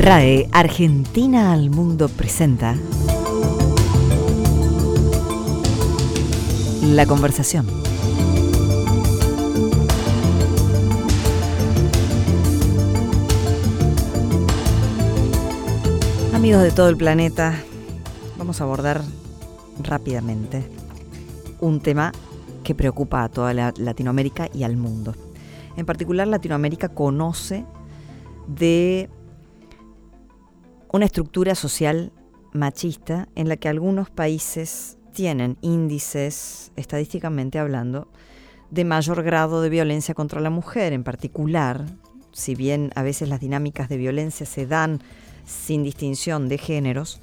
RAE Argentina al Mundo presenta La Conversación. Amigos de todo el planeta, vamos a abordar rápidamente un tema que preocupa a toda Latinoamérica y al mundo. En particular, Latinoamérica conoce de una estructura social machista en la que algunos países tienen índices, estadísticamente hablando, de mayor grado de violencia contra la mujer. En particular, si bien a veces las dinámicas de violencia se dan sin distinción de géneros,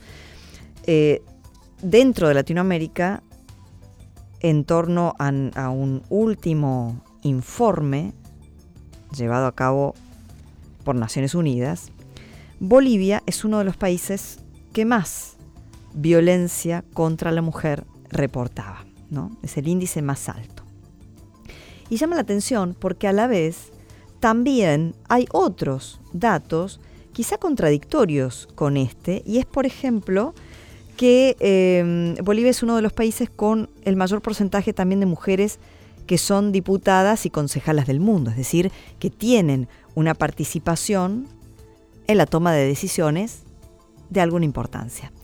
dentro de Latinoamérica, en torno a un último informe llevado a cabo por Naciones Unidas, Bolivia es uno de los países que más violencia contra la mujer reportaba, ¿no? Es el índice más alto. Y llama la atención porque a la vez también hay otros datos quizá contradictorios con este, y es, por ejemplo, que Bolivia es uno de los países con el mayor porcentaje también de mujeres que son diputadas y concejalas del mundo, es decir, que tienen una participación en la toma de decisiones de alguna importancia.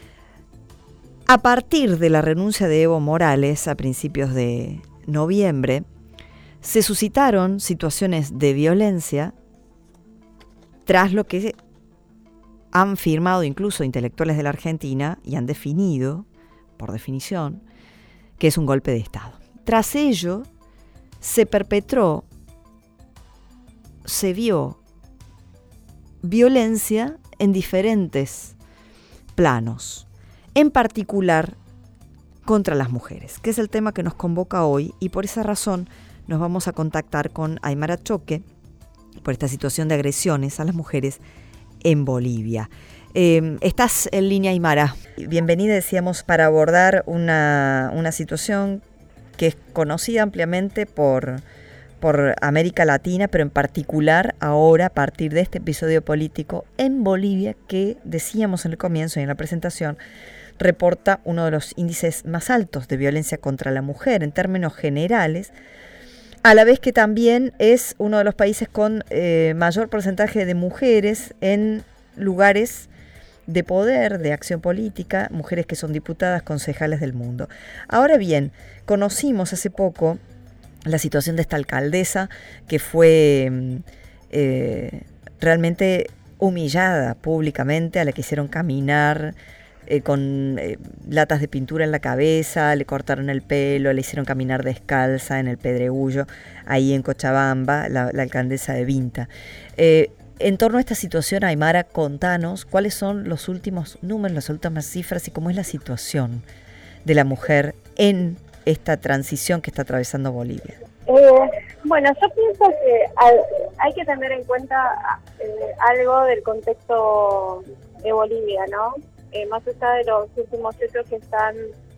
A partir de la renuncia de Evo Morales a principios de noviembre, se suscitaron situaciones de violencia tras lo que han firmado incluso intelectuales de la Argentina y han definido, por definición, que es un golpe de Estado. Tras ello, se perpetró, se vio violencia en diferentes planos, en particular contra las mujeres, que es el tema que nos convoca hoy, y por esa razón nos vamos a contactar con Aymara Choque por esta situación de agresiones a las mujeres en Bolivia. Estás en línea, Aymara. Bienvenida, decíamos, para abordar una situación que es conocida ampliamente por América Latina, pero en particular ahora, a partir de este episodio político en Bolivia, que decíamos en el comienzo y en la presentación, reporta uno de los índices más altos de violencia contra la mujer en términos generales, a la vez que también es uno de los países con mayor porcentaje de mujeres en lugares de poder, de acción política, mujeres que son diputadas, concejales del mundo. Ahora bien, conocimos hace poco la situación de esta alcaldesa que fue realmente humillada públicamente, a la que hicieron caminar con latas de pintura en la cabeza, le cortaron el pelo, le hicieron caminar descalza en el Pedregullo, ahí en Cochabamba, la alcaldesa de Vinta. En torno a esta situación, Aymara, contanos cuáles son los últimos números, las últimas cifras y cómo es la situación de la mujer en esta transición que está atravesando Bolivia. Bueno, yo pienso que hay que tener en cuenta algo del contexto de Bolivia, ¿no? Más allá de los últimos hechos que están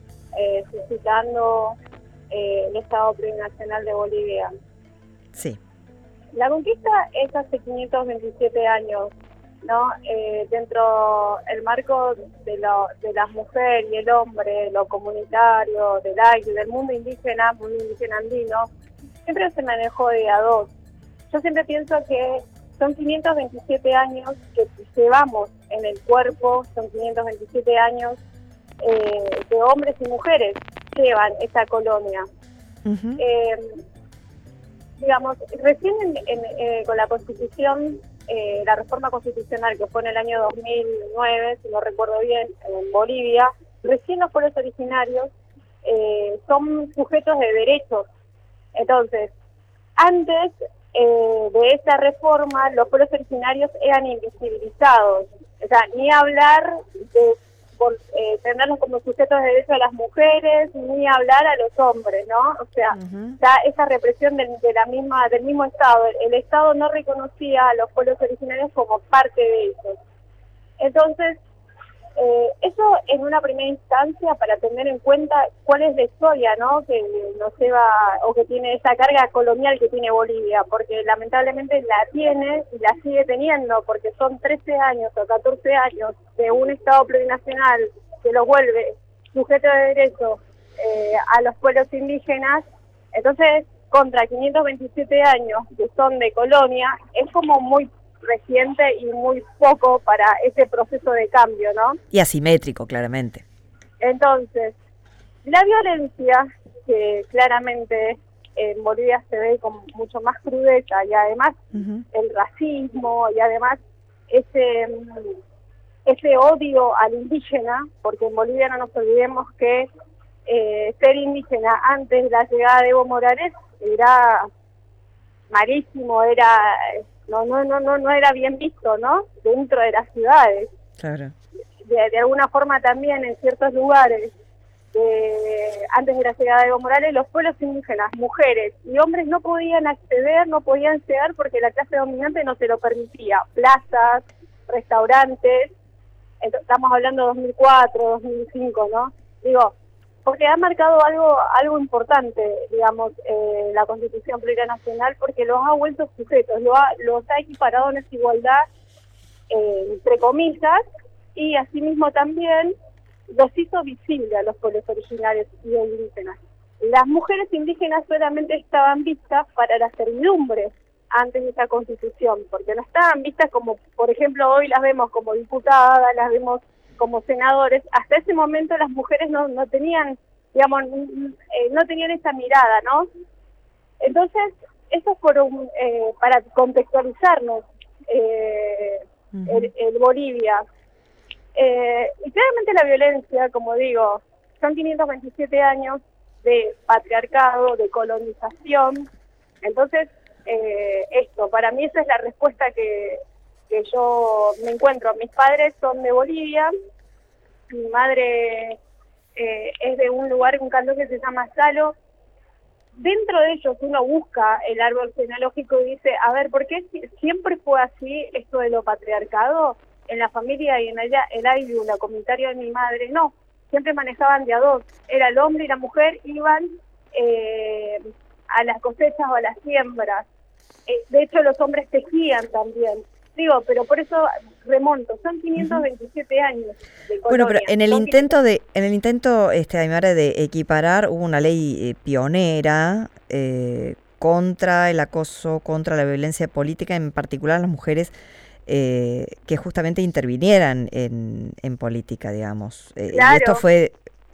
suscitando el Estado Plurinacional de Bolivia. Sí. La conquista es hace 527 años, ¿no? Dentro del marco de las mujeres y el hombre, lo comunitario, del aire, del mundo indígena andino, siempre se manejó de a dos. Yo siempre pienso que son 527 años que llevamos en el cuerpo, son 527 años que hombres y mujeres llevan esta colonia. Uh-huh. Digamos, recién con la Constitución, la reforma constitucional que fue en el año 2009, si no recuerdo bien, en Bolivia, recién los pueblos originarios son sujetos de derechos. Entonces, antes de esta reforma, los pueblos originarios eran invisibilizados. O sea, ni hablar de tenerlos como sujetos de derecho a las mujeres, ni hablar a los hombres, ¿no? O sea, uh-huh. Esa represión del mismo Estado. El Estado no reconocía a los pueblos originarios como parte de ellos. Entonces, Eso en una primera instancia para tener en cuenta cuál es la historia, ¿no? Que nos lleva o que tiene esa carga colonial que tiene Bolivia, porque lamentablemente la tiene y la sigue teniendo, porque son 13 años o 14 años de un Estado plurinacional que lo vuelve sujeto de derecho a los pueblos indígenas. Entonces, contra 527 años que son de colonia, es como muy reciente y muy poco para ese proceso de cambio, ¿no? Y asimétrico, claramente. Entonces, la violencia, que claramente en Bolivia se ve con mucho más crudeza, y además el racismo, y además ese odio al indígena, porque en Bolivia no nos olvidemos que ser indígena antes de la llegada de Evo Morales era malísimo, no era bien visto, ¿no? Dentro de las ciudades. Claro. De alguna forma también en ciertos lugares, antes de la llegada de Evo Morales, los pueblos indígenas, mujeres y hombres no podían acceder, no podían llegar porque la clase dominante no se lo permitía. Plazas, restaurantes, estamos hablando de 2004, 2005, ¿no? Digo, porque ha marcado algo importante, digamos, la Constitución Plurinacional, porque los ha vuelto sujetos, los ha equiparado en esa igualdad, entre comillas, y asimismo también los hizo visibles a los pueblos originarios y indígenas. Las mujeres indígenas solamente estaban vistas para la servidumbre antes de esa Constitución, porque no estaban vistas como, por ejemplo, hoy las vemos como diputadas, las vemos como senadores. Hasta ese momento las mujeres no tenían, digamos, no tenían esa mirada, ¿no? Entonces, eso para contextualizarnos el Bolivia. Y claramente la violencia, como digo, son 527 años de patriarcado, de colonización. Entonces, para mí esa es la respuesta que yo me encuentro. Mis padres son de Bolivia, mi madre es de un lugar, un cantón que se llama Salo. Dentro de ellos uno busca el árbol genealógico y dice, a ver, ¿por qué siempre fue así esto de lo patriarcado? En la familia y en el AIDU, la comunitaria de mi madre, no, siempre manejaban de a dos, era el hombre y la mujer, iban a las cosechas o a las siembras, de hecho los hombres tejían también, digo, pero por eso remonto, son 527 años de colonia. Bueno, pero en el intento, Aymara, de equiparar, hubo una ley pionera contra el acoso, contra la violencia política, en particular las mujeres que justamente intervinieran en política, digamos. Claro. Y esto fue,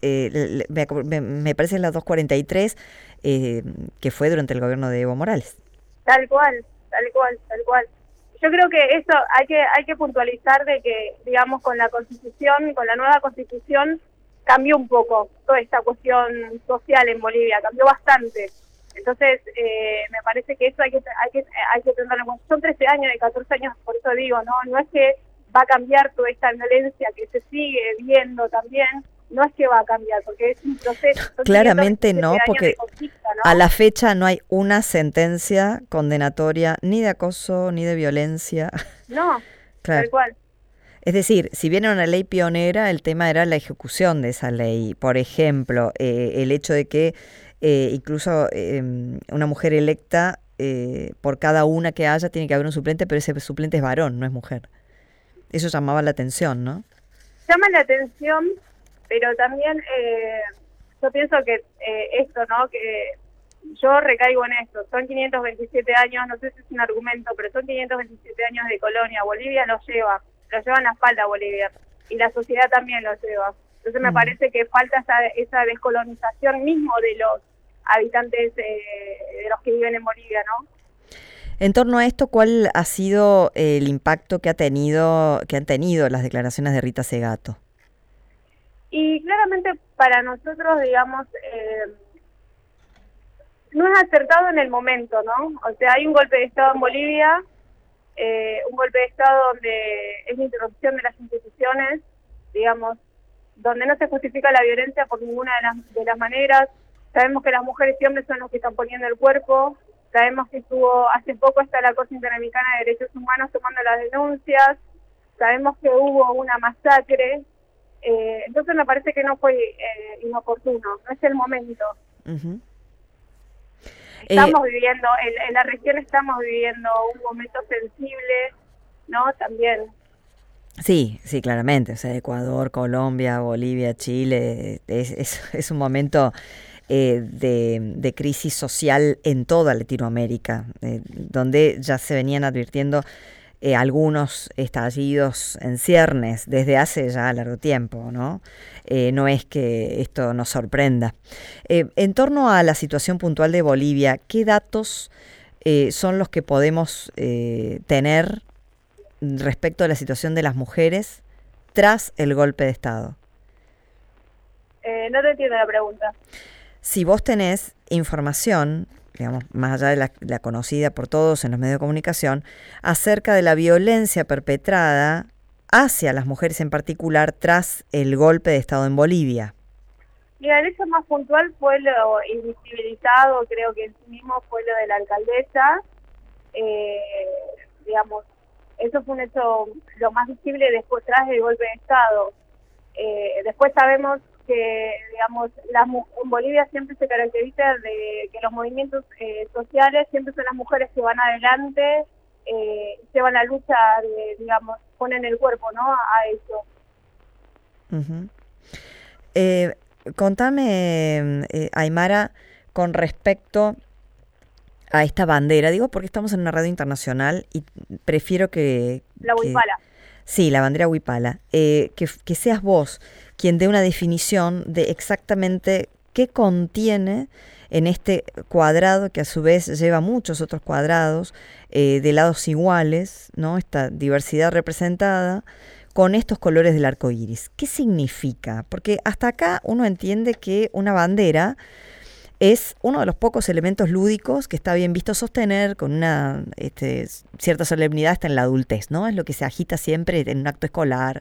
me parece, la 243, que fue durante el gobierno de Evo Morales. Tal cual. Yo creo que eso hay que puntualizar de que, digamos, con la Constitución, con la nueva Constitución, cambió un poco toda esta cuestión social en Bolivia, cambió bastante. Entonces, me parece que eso hay que tenerlo en cuenta. Son 13 años y 14 años, por eso digo, no es que va a cambiar toda esta violencia que se sigue viendo también, no es que va a cambiar, porque es un proceso. Claramente no, porque conquista, ¿no? A la fecha no hay una sentencia condenatoria ni de acoso ni de violencia. No, claro. Tal cual. Es decir, si bien era una ley pionera, el tema era la ejecución de esa ley. Por ejemplo, el hecho de que incluso una mujer electa, por cada una que haya, tiene que haber un suplente, pero ese suplente es varón, no es mujer. Eso llamaba la atención, ¿no? Llama la atención, pero también yo pienso que esto, ¿no? Que yo recaigo en esto. Son 527 años, no sé si es un argumento, pero son 527 años de colonia. Bolivia lo lleva en la espalda Bolivia, y la sociedad también lo lleva. Entonces me parece que falta esa descolonización mismo de los habitantes, de los que viven en Bolivia, ¿no? En torno a esto, ¿cuál ha sido el impacto que han tenido las declaraciones de Rita Segato? Y claramente para nosotros, digamos, no es acertado en el momento, ¿no? O sea, hay un golpe de Estado en Bolivia, un golpe de Estado donde es la interrupción de las instituciones, digamos, donde no se justifica la violencia por ninguna de las maneras. Sabemos que las mujeres y hombres son los que están poniendo el cuerpo. Sabemos que hace poco está la Corte Interamericana de Derechos Humanos tomando las denuncias. Sabemos que hubo una masacre Entonces me parece que no fue inoportuno, no es el momento. Uh-huh. Estamos viviendo, en la región estamos viviendo un momento sensible, ¿no? También. Sí, claramente. O sea, Ecuador, Colombia, Bolivia, Chile, es un momento de crisis social en toda Latinoamérica, donde ya se venían advirtiendo algunos estallidos en ciernes desde hace ya largo tiempo, ¿no? No es que esto nos sorprenda. En torno a la situación puntual de Bolivia, ¿qué datos son los que podemos tener respecto a la situación de las mujeres tras el golpe de Estado? No te entiendo la pregunta. Si vos tenés información, digamos, más allá de la conocida por todos en los medios de comunicación, acerca de la violencia perpetrada hacia las mujeres en particular tras el golpe de Estado en Bolivia. Mira, el hecho más puntual fue lo invisibilizado, creo que en sí mismo fue lo de la alcaldesa. Digamos, eso fue un hecho lo más visible después tras el golpe de Estado. Después sabemos que, digamos, en Bolivia siempre se caracteriza de que los movimientos sociales siempre son las mujeres que van adelante, llevan la lucha, digamos, ponen el cuerpo, ¿no?, a eso. Uh-huh. Contame, Aymara, con respecto a esta bandera, digo porque estamos en una radio internacional y prefiero que... La huipala. Sí, la bandera huipala. Que seas vos quien dé una definición de exactamente qué contiene en este cuadrado, que a su vez lleva muchos otros cuadrados de lados iguales, ¿no? Esta diversidad representada con estos colores del arco iris. ¿Qué significa? Porque hasta acá uno entiende que una bandera es uno de los pocos elementos lúdicos que está bien visto sostener con una cierta solemnidad hasta en la adultez, ¿no? Es lo que se agita siempre en un acto escolar,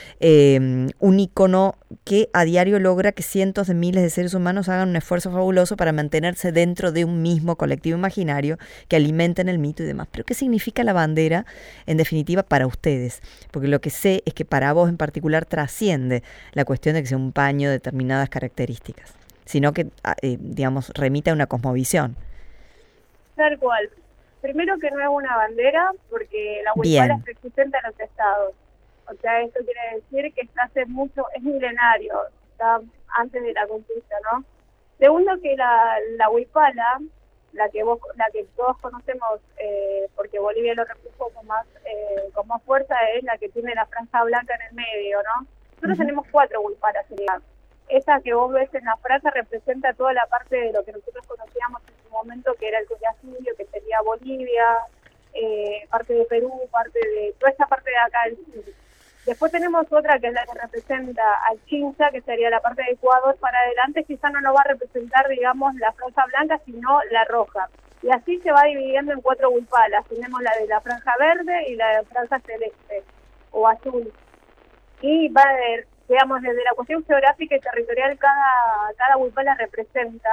un ícono que a diario logra que cientos de miles de seres humanos hagan un esfuerzo fabuloso para mantenerse dentro de un mismo colectivo imaginario que alimenten el mito y demás. Pero ¿qué significa la bandera, en definitiva, para ustedes? Porque lo que sé es que para vos en particular trasciende la cuestión de que sea un paño de determinadas características, sino que, digamos, remite a una cosmovisión. Tal cual. Primero que no es una bandera, porque la huipala es resistente a los estados. O sea, esto quiere decir que está hace mucho, es milenario, está antes de la conquista, ¿no? Segundo, que la huipala, la que todos conocemos, porque Bolivia lo repuso con más fuerza, es la que tiene la franja blanca en el medio, ¿no? Nosotros tenemos 4 huipalas en la... Esa que vos ves en la franja representa toda la parte de lo que nosotros conocíamos en su momento, que era el Collasuyo, que sería Bolivia, parte de Perú, parte de toda esta parte de acá del sur. Después tenemos otra que es la que representa al Chincha, que sería la parte de Ecuador para adelante, quizá no nos va a representar, digamos, la franja blanca, sino la roja. Y así se va dividiendo en 4 huipalas. Tenemos la de la franja verde y la de la franja celeste o azul. Y va a haber, digamos, desde la cuestión geográfica y territorial, cada huipala representa,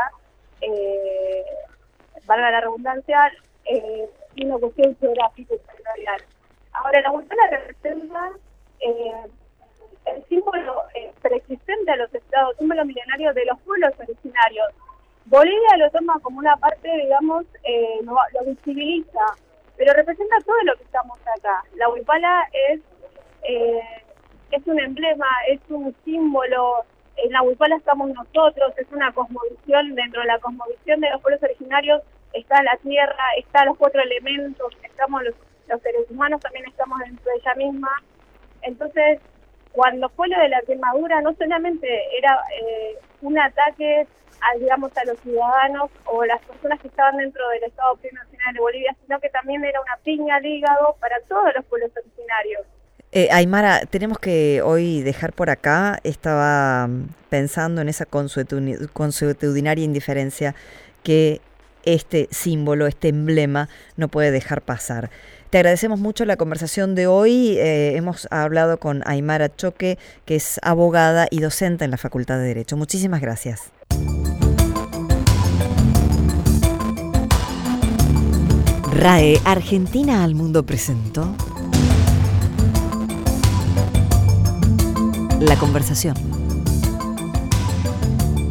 valga la redundancia, una cuestión geográfica y territorial. Ahora, la huipala representa el símbolo preexistente a los estados, símbolo milenario de los pueblos originarios. Bolivia lo toma como una parte, digamos, lo visibiliza, pero representa todo lo que estamos acá. La huipala es un emblema, es un símbolo. En la huipala estamos nosotros, es una cosmovisión. Dentro de la cosmovisión de los pueblos originarios está la tierra, están los 4 elementos, estamos los seres humanos, también estamos dentro de ella misma. Entonces, cuando fue lo de la quemadura, no solamente era un ataque a los ciudadanos o las personas que estaban dentro del Estado Plurinacional de Bolivia, sino que también era una piña al hígado para todos los pueblos originarios. Aymara, tenemos que hoy dejar por acá. Estaba pensando en esa consuetudinaria indiferencia que este símbolo, este emblema, no puede dejar pasar. Te agradecemos mucho la conversación de hoy. Hemos hablado con Aymara Choque, que es abogada y docente en la Facultad de Derecho. Muchísimas gracias. RAE Argentina al Mundo presentó La conversación.